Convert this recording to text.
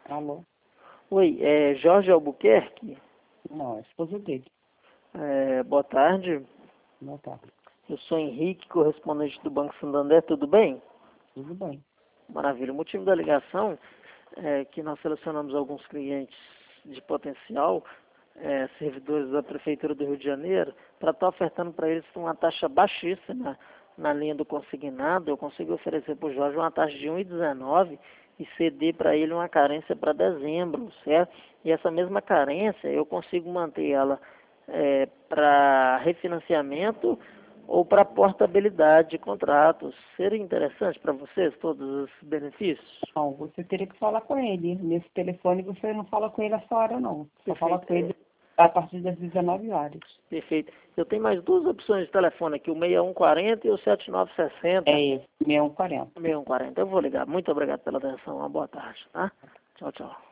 Alô? Oi, é Jorge Albuquerque? Não, é a esposa dele. Boa tarde. Boa tarde. Eu sou Henrique, correspondente do Banco Santander, tudo bem? Tudo bem. Maravilha. O motivo da ligação é que nós selecionamos alguns clientes de potencial, servidores da Prefeitura do Rio de Janeiro, para estar ofertando para eles uma taxa baixíssima na linha do consignado. Eu consigo oferecer para o Jorge uma taxa de 1,19 e ceder para ele uma carência para dezembro, certo? E essa mesma carência eu consigo manter ela para refinanciamento ou para portabilidade de contratos. Seria interessante para vocês todos os benefícios? Não, você teria que falar com ele. Nesse telefone você não fala com ele essa hora, não. Só Perfeito. fala com ele a partir das 19 horas. Perfeito. Eu tenho mais duas opções de telefone aqui, o 6140 e o 7960. É esse, 6140. 6140. Eu vou ligar. Muito obrigado pela atenção. Uma boa tarde, tá? Tchau, tchau.